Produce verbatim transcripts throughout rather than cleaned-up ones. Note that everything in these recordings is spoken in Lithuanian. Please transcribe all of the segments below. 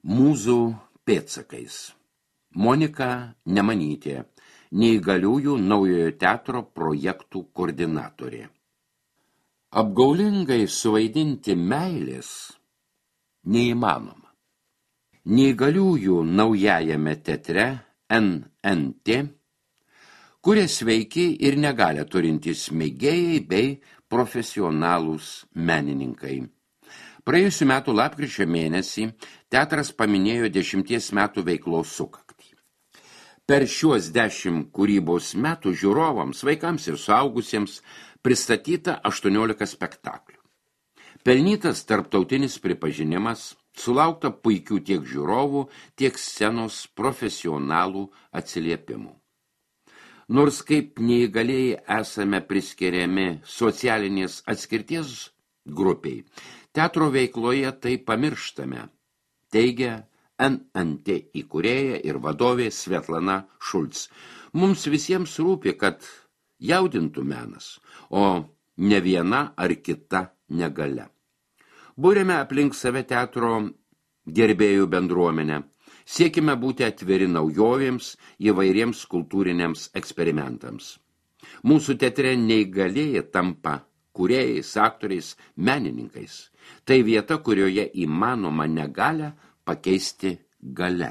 Mūzų pėdsakais. Monika Nemanytė, neįgaliųjų naujojo teatro projektų koordinatorė. Apgaulingai suvaidinti meilės neįmanoma. Neįgaliųjų naujajame teatre N N T kuria sveiki ir negalią turintys mėgėjai bei profesionalūs menininkai. Praėjusių metų lapkričio mėnesį teatras paminėjo dešimties metų veiklos sukaktį. Per šiuos dešimt kūrybos metų žiūrovams, vaikams ir suaugusiems pristatyta aštuoniolika spektaklių. Pelnytas tarptautinis pripažinimas, sulaukta puikių tiek žiūrovų, tiek scenos profesionalų atsiliepimų. Nors kaip neįgalėjai esame priskiriami socialinės atskirties grupiai, teatro veikloje tai pamirštame, teigia N N T įkūrėja ir vadovė Svetlana Šulc. Mums visiems rūpi, kad jaudintų menas, o ne viena ar kita negalia. Būrėme aplink save teatro gerbėjų bendruomenę. Siekime būti atviri naujovėms, įvairiems kultūriniams eksperimentams. Mūsų teatre neįgalieji tampa kūrėjais, aktoriais, menininkais. Tai vieta, kurioje įmanoma negalią pakeisti galia.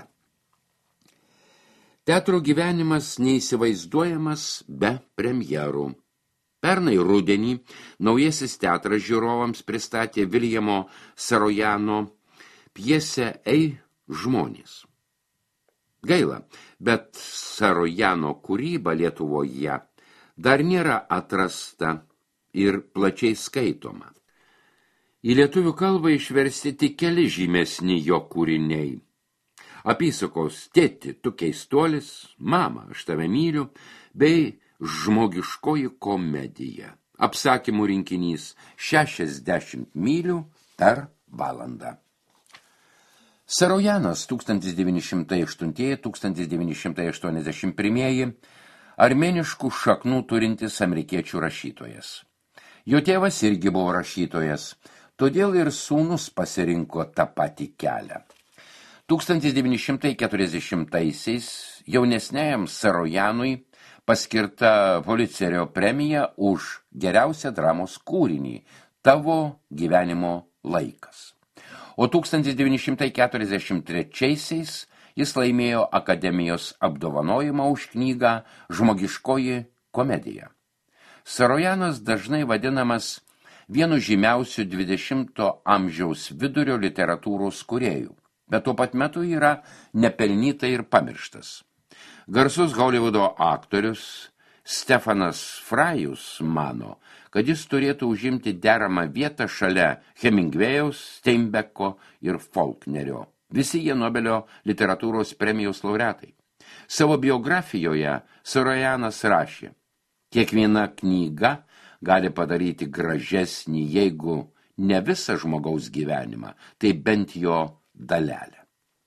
Teatro gyvenimas neįsivaizduojamas be premjerų. Pernai rudenį naujasis teatras žiūrovams pristatė Viljamo Sarojano pjesę Ei žmonės. Gaila, bet Sarojano kūryba Lietuvoje dar nėra atrasta ir plačiai skaitoma. Į lietuvių kalbą išversti tik keli žymesni jo kūriniai. Apysakos Tėti, tu keistuolis, Mama, aš tave myliu, bei Žmogiškoji komedija. Apsakymų rinkinys šešiasdešimt mylių per valandą. Sarojanas tūkstantis devyni šimtai aštuntieji - tūkstantis devyni šimtai aštuoniasdešimt pirmieji armėniškų šaknų turintis amerikiečių rašytojas. Jo tėvas irgi buvo rašytojas, todėl ir sūnus pasirinko tą patį kelią. tūkstantis devyni šimtai keturiasdešimtaisiais jaunesniajam Sarojanui paskirta Pulicerio premija už geriausią dramos kūrinį Tavo gyvenimo laikas. O tūkstantis devyni šimtai keturiasdešimt trečiaisiais jis laimėjo Akademijos apdovanojimą už knygą Žmogiškoji komedija. Sarojanas dažnai vadinamas vienu žymiausių dvidešimto amžiaus vidurio literatūros kūrėjų, bet tuo pat metu yra nepelnytai ir pamirštas. Garsus Holivudo aktorius Stefanas Frajus mano, kad jis turėtų užimti deramą vietą šalia Hemingvėjaus, Steinbeko ir Faulknerio. Visi jie Nobelio literatūros premijos laureatai. Savo biografijoje Sarojanas rašė: kiekviena knyga gali padaryti gražesnį, jeigu ne visą žmogaus gyvenimą, tai bent jo dalelę.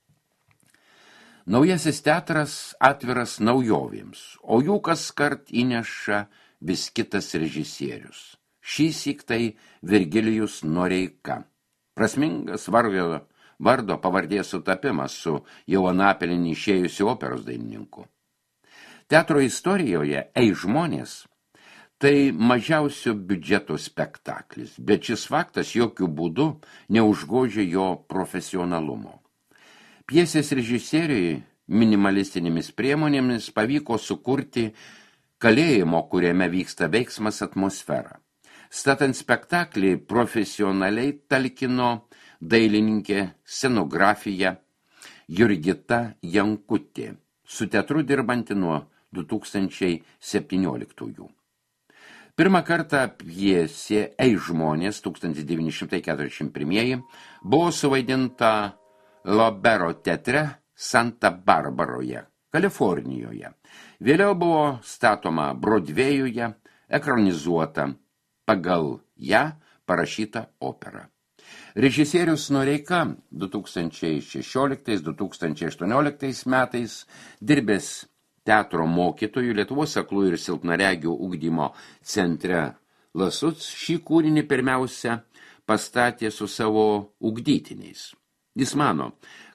Naujasis teatras atviras naujovėms, o jų kaskart įneša vis kitas režisierius. Šįsyk tai Virgilijus Noreika. Prasmingas vardo, vardo pavardės sutapimas su jau anapelinį išėjusiu operos dainininku. Teatro istorijoje Ei žmonės tai mažiausio biudžeto spektaklis, bet šis faktas jokių būdų neužgožia jo profesionalumo. Pjesės režisieriui minimalistinėmis priemonėmis pavyko sukurti kalėjimo, kuriame vyksta veiksmas atmosferą. Statant spektaklį profesionaliai talkino dailininkė scenografija Jurgita Jankutė, su teatru dirbanti nuo du tūkstančiai septynioliktųjų. Pirmą kartą pjesė Ei žmonės tūkstantis devyni šimtai keturiasdešimt pirmieji buvo suvaidinta Lobero teatre Santa Barbaroje, Kalifornijoje. Vėliau buvo statoma Brodvėjuje, ekranizuota, pagal ją parašyta opera. Režisierius Noreika du tūkstančiai šešioliktais - du tūkstančiai aštuonioliktais metais dirbęs teatro mokytojų Lietuvos aklųjų ir silpnaregių ugdymo centre Lasuc šį kūrinį pirmiausia pastatė su savo ugdytiniais. Jis mano,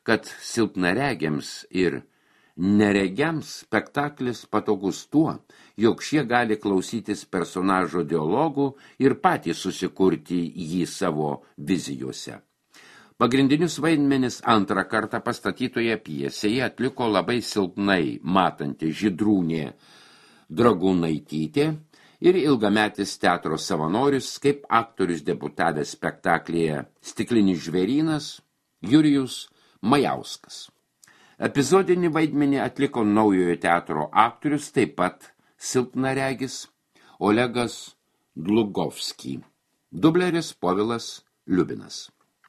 kad silpnaregiams ir neregiams spektaklis patogus tuo, jog šie gali klausytis personažo dialogų ir patys susikurti jį savo vizijose. Pagrindinius vaidmenis antrą kartą pastatytoje pjesėje atliko labai silpnai matanti Žydrūnė Dragūnaitytė ir ilgametis teatro savanorius, kaip aktorius debiutavęs spektaklyje Stiklinis žvėrynas Jurijus Majauskas. Epizodinį vaidmenį atliko naujojo teatro aktorius, taip pat silpnaregis Olegas Dlugovski, dubleris Povilas Liubinas.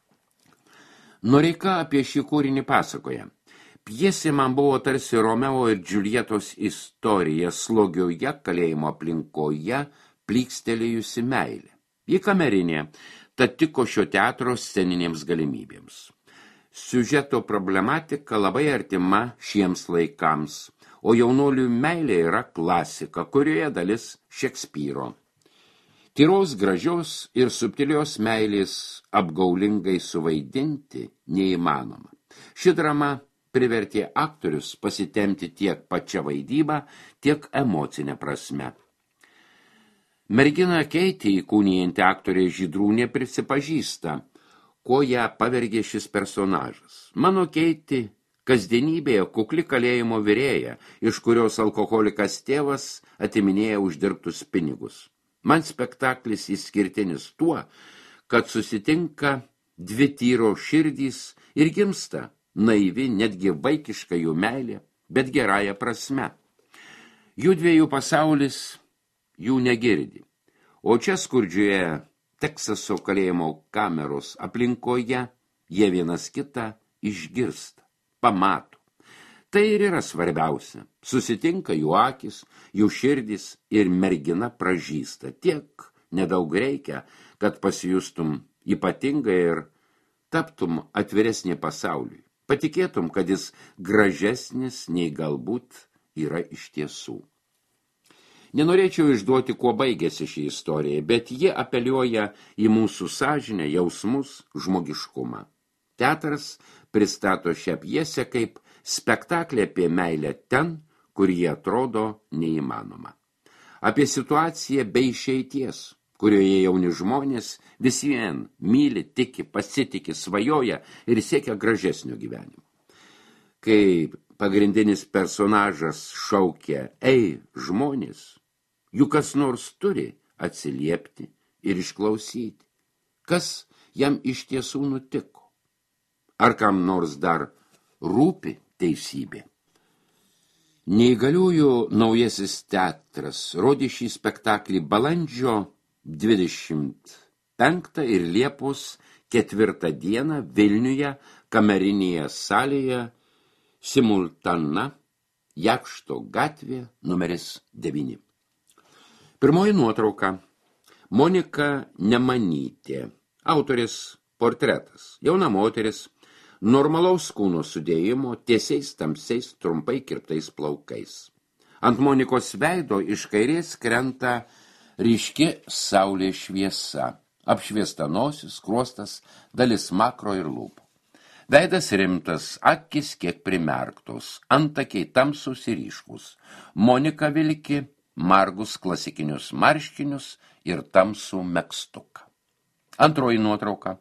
Noreika apie šį kūrinį pasakoja. Pjesė man buvo tarsi Romeo ir Džiuljetos istorija slogioje kalėjimo aplinkoje plykstelėjusi meilė. Ji kamerinė, tad tiko šio teatro sceninėms galimybėms. Siužeto problematika labai artima šiems laikams, o jaunuolių meilė yra klasika, kurioje dalis Šekspyro. Tyros, gražios ir subtilios meilės apgaulingai suvaidinti neįmanoma. Ši drama privertė aktorius pasitemti tiek pačią vaidybą, tiek emocinę prasme. Mergina Keitį įkūnijanti aktorė Žydrūnė prisipažįsta, ko ją pavergė šis personažas. Mano Keitį kasdienybėje kukli kalėjimo virėja, iš kurios alkoholikas tėvas atiminėja uždirbtus pinigus. Man spektaklis išskirtinis tuo, kad susitinka dvi tyro širdys ir gimsta naivi, netgi vaikiška jų meilė, bet gerąja prasme. Jų dviejų pasaulis jų negirdi, o čia skurdžioje Teksaso kalėjimo kameros aplinkoje jie vienas kitą išgirsta, pamato. Tai ir yra svarbiausia. Susitinka jų akis, jų širdis ir mergina pražįsta. Tiek nedaug reikia, kad pasijustum ypatingai ir taptum atviresnė pasauliui. Patikėtum, kad jis gražesnis nei galbūt yra iš tiesų. Nenorėčiau išduoti, kuo baigėsi šį istoriją, bet ji apeliuoja į mūsų sąžinę, jausmus, žmogiškumą. Teatras pristato šią pjesę kaip spektaklį apie meilę ten, kur jie atrodo neįmanoma. Apie situaciją be išeities, kurioje jauni žmonės vis vien myli, tiki, pasitiki, svajoja ir siekia gražesnio gyvenimo. Kai pagrindinis personažas šaukia, ei, žmonės, juk kas nors turi atsiliepti ir išklausyti, kas jam iš tiesų nutiko. Ar kam nors dar rūpi teisybė? Neįgaliųjų naujasis teatras rodė šį spektaklį balandžio dvidešimt penktą ir Liepos ketvirtą dieną Vilniuje kamerinėje salėje simultana Jakšto gatvė numeris devyni. Pirmoji nuotrauka. Monika Nemanytė. Autorės portretas. Jauna moteris, normalaus kūno sudėjimo, tiesiais tamsiais trumpai kirptais plaukais. Ant Monikos veido iš kairės krenta ryški saulės šviesa. Apšviesta nosis, skruostas, dalis makro ir lūpų. Veidas rimtas, akis kiek primerktos, antakiai tamsus ir ryškus. Monika vilki margus klasikinius marškinius ir tamsų megztuką. Antroji nuotrauka.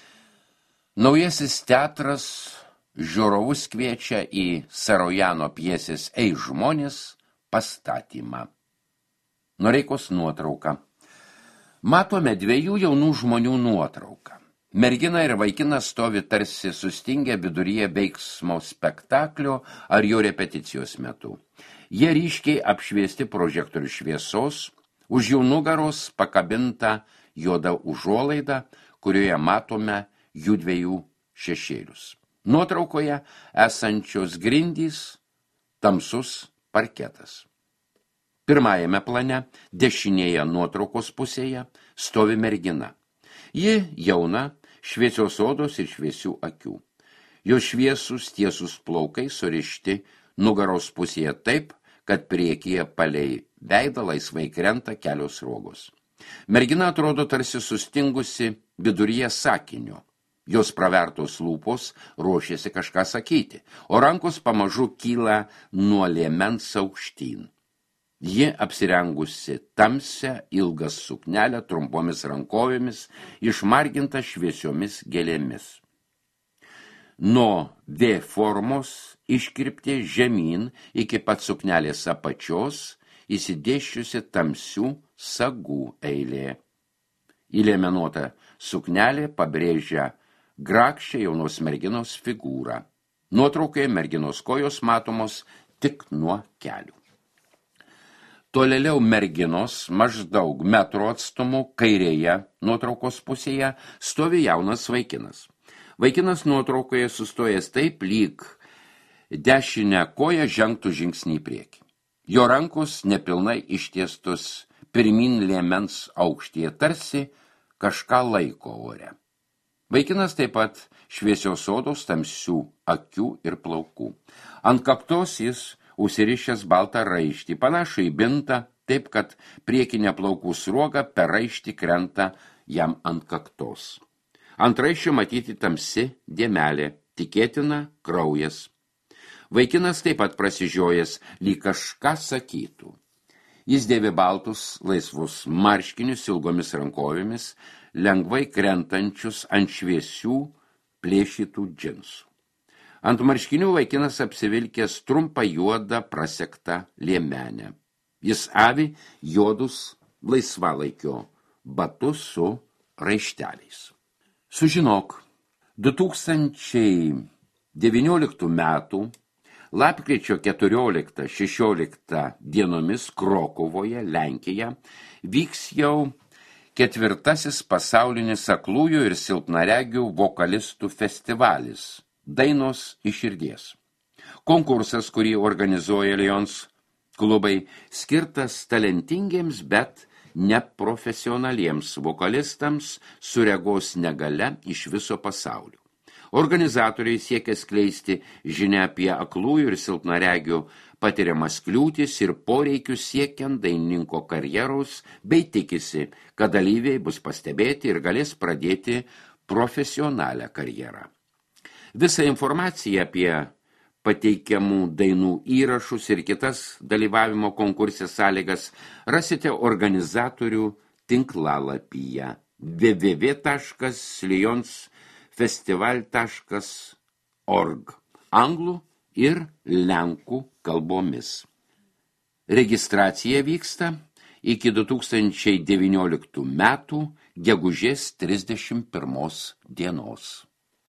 Naujasis teatras žiūrovus kviečia į Sarojano pjesės Ei žmonės pastatymą. Noreikos nuotrauka. Matome dviejų jaunų žmonių nuotrauką. Mergina ir vaikinas stovi tarsi sustingę viduryje veiksmo spektaklio ar jo repeticijos metu. Jie ryškiai apšviesti prožektorių šviesos, už jų nugaros pakabinta juoda užuolaida, kurioje matome jų dviejų šešėlius. Nuotraukoje esančios grindys, tamsus parketas. Pirmajame plane, dešinėje nuotraukos pusėje, stovi mergina. Ji jauna, šviesios odos ir šviesių akių. Jos šviesus tiesus plaukai surišti nugaros pusėje taip, kad priekyje palei veidą laisvai krenta kelios rogos. Mergina atrodo tarsi sustingusi viduryje sakinio. Jos pravertos lūpos ruošėsi kažką sakyti, o rankos pamažu kyla nuo liemens aukštyn. Ji apsirengusi tamsią ilgą suknelę trumpomis rankovėmis, išmarginta šviesiomis gėlėmis. Nuo V formos iškirptė žemyn iki pat suknelės apačios įsidėsčiusi tamsių sagų eilė. Įliemenuota suknelė pabrėžia grakščią jaunos merginos figūrą. Nuotraukoje merginos kojos matomos tik nuo kelių. Tolėliau merginos maždaug metro atstumu kairėje nuotraukos pusėje stovi jaunas vaikinas. Vaikinas nuotraukoje sustojęs taip, lyg dešinę koją žengtų žingsnį į priekį. Jo rankos nepilnai ištiestos pirmin liemens aukštyje, tarsi kažką laiko ore. Vaikinas taip pat šviesios odos, tamsių akių ir plaukų. Ant kaktos jis užsirišęs baltą raištį, panašų į bintą, taip kad priekinė plaukų sruoga per raištį krenta jam ant kaktos. Ant raiščio matyti tamsi dėmelė, tikėtina kraujas. Vaikinas taip pat prasižiojęs, lyg kažką sakytų. Jis dėvi baltus, laisvus marškinius ilgomis rankovėmis, lengvai krentančius ant šviesių plėšytų džinsų. Ant marškinių vaikinas apsivilkęs trumpą juodą prasektą liemenę. Jis avi juodus laisvalaikio batus su raišteliais. Sužinok, du tūkstančiai devynioliktų metų lapkričio keturioliktą šešioliktą dienomis Krokuvoje, Lenkija, vyks jau ketvirtasis pasaulinis aklųjų ir silpnaregių vokalistų festivalis Dainos iš širdies. Konkursas, kurį organizuoja Lions klubai, skirtas talentingiems, bet neprofesionaliems vokalistams su regos negalia iš viso pasaulio. Organizatoriai siekia skleisti žinią apie aklųjų ir silpnaregių patiriamas kliūtis ir poreikius siekiant dainininko karjeros, bei tikisi, kad dalyviai bus pastebėti ir galės pradėti profesionalią karjerą. Visą informaciją apie pateikiamų dainų įrašus ir kitas dalyvavimo konkurse sąlygas rasite organizatorių tinklalapyje w w w taškas lions festival taškas org anglų ir lenkų kalbomis. Registracija vyksta iki du tūkstančiai devynioliktų metų gegužės trisdešimt pirmos dienos.